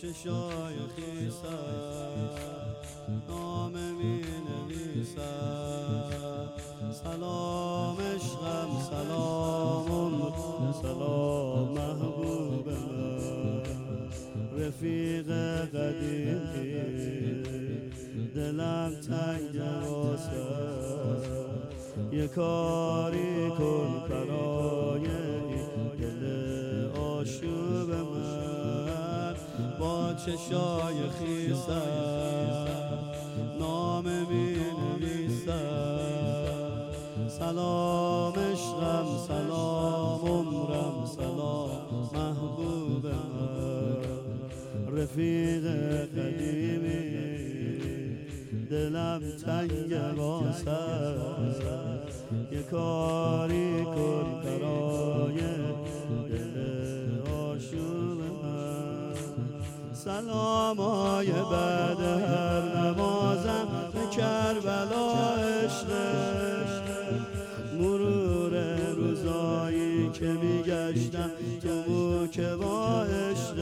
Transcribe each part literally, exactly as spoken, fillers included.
چشای خیسم نامه می نویسم. سلام عشقم، سلام عمر، سلام محبوب من، رفیق قدیمی دلم تنگ واسه، یه کاری کن برای دل آشوب من. با چشای خیسم نامه می نویسم. سلام عشقم، سلام عمرم، سلام محبوب من، رفیق قدیمی دلم تنگ واسه، یه کاری کن برای دل آشوب من. سلامای بعد هر نمازم به کربلا عشق، مرور روزایی که میگشتم تو موکبا عشق،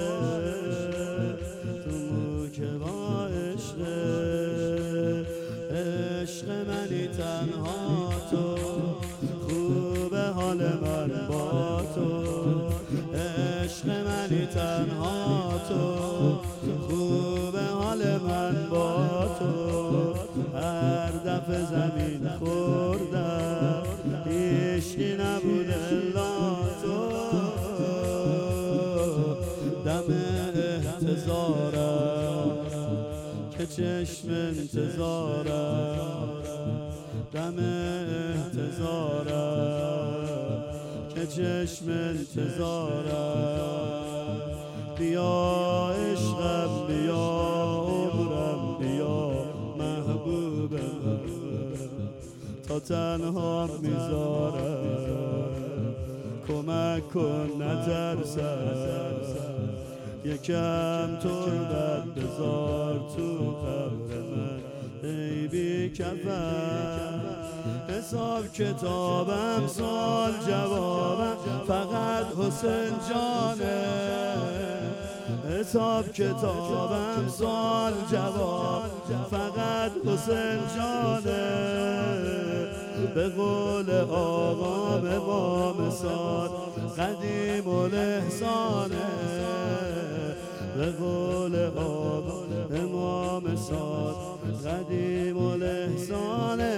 تو موکبا عشق. عشق منی تنها تو، خوبه حال من با تو. عشق منی تنها تو، خوبه حال من با تو. هر دفعه زمین خوردم هیچکی نبود الا تو. دم احتضارم که چشم انتظارم، دم احتضارم که چشم انتظارم. بیا عشقم، بیا عمرم، بیا محبوب من، تا تنها میذارم. کمک کن نترسم، یکم تربت بذار تو قبر من ای بی کفن. حساب کتابم سال جوابم فقط حسین جانه. حساب کتابم سال جواب فقط حسین جانه. به قول آقام امام سال قدیم الاحسانه. به قول آقام امام سال قدیم الاحسانه.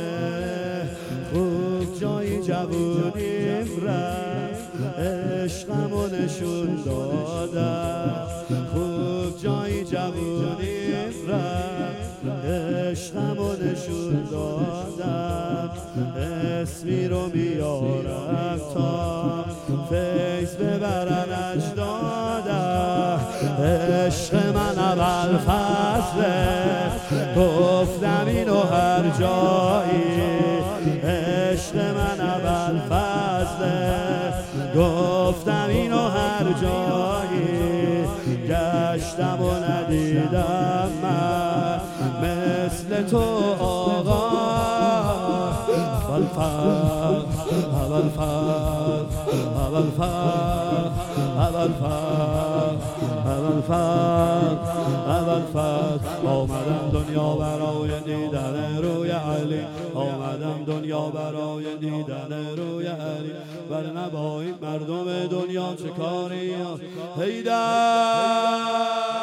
خوب جایی جوونیم رفت عشقمو نشون دادم. خوب جایی جوونیم رفت عشقمو نشون دادم. اسمی رو میارم تا فیض ببرن اجدادم. عشق من اول فصله گفتم اینو هر جایی. عشق من اول فصله گفتم اینو هر جایی. گشتم و ندیدم من مثل تو آقا. اول فصل، اول فصل، اول فصل، اول فصل، اول فصل، اول فصل. آمدم دنیا برای دیدن روی علی، آمدم دنیا برای دیدن روی علی. ورنه با این مردم دنیا چه کاری؟ هیدر